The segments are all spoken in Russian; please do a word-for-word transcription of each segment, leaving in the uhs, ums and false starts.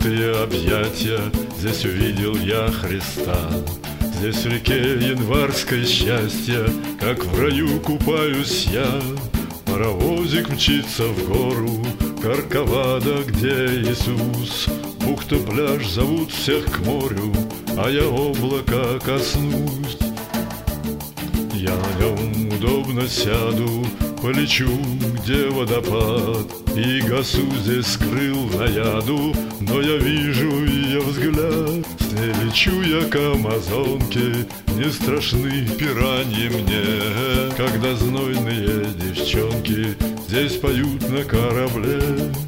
раскрытые объятия, здесь увидел я Христа. Здесь в реке январской счастья, как в раю купаюсь я. Паровозик мчится в гору, Корковада, где Иисус. Бухта, пляж зовут всех к морю, а я облака коснусь. Я на нем удобно сяду, полечу, где водопад, и гасу здесь скрыл наяду, но я вижу ее взгляд. С ней лечу я к Амазонке, не страшны пираньи мне, когда знойные девчонки здесь поют на корабле.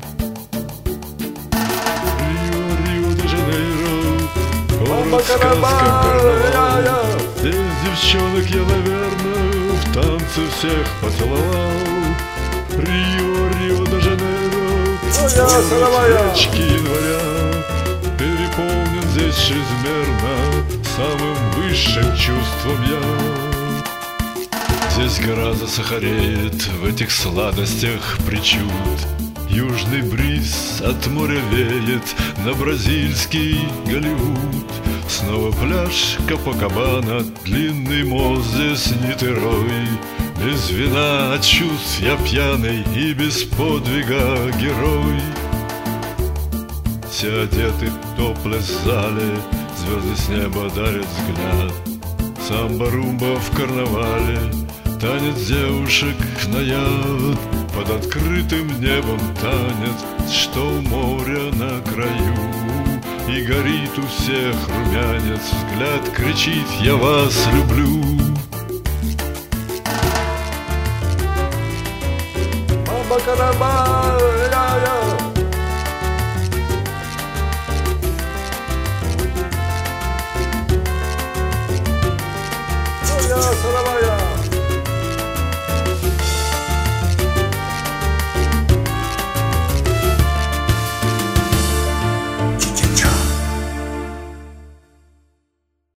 Рио-Рио-де-Жанейро, город сказка карнавал. Здесь девчонок я, наверное, в танце всех поцеловал. Рио-Рио-де-Жанейро, город речки января, переполнен здесь чрезмерно самым высшим чувством я. Здесь гора засахареет в этих сладостях причуд. Южный бриз от моря веет на бразильский Голливуд. Снова пляж Копакабана, длинный мост здесь Нитерой. Без вина от чувств я пьяный и без подвига герой. Все одеты в топлес-зале, звезды с неба дарят взгляд. Самба-румба в карнавале, танец девушек на яд. Под открытым небом танец, что у моря на краю. И горит у всех румянец, взгляд кричит: я вас люблю. Баба-караба, я-я. Oh, yeah,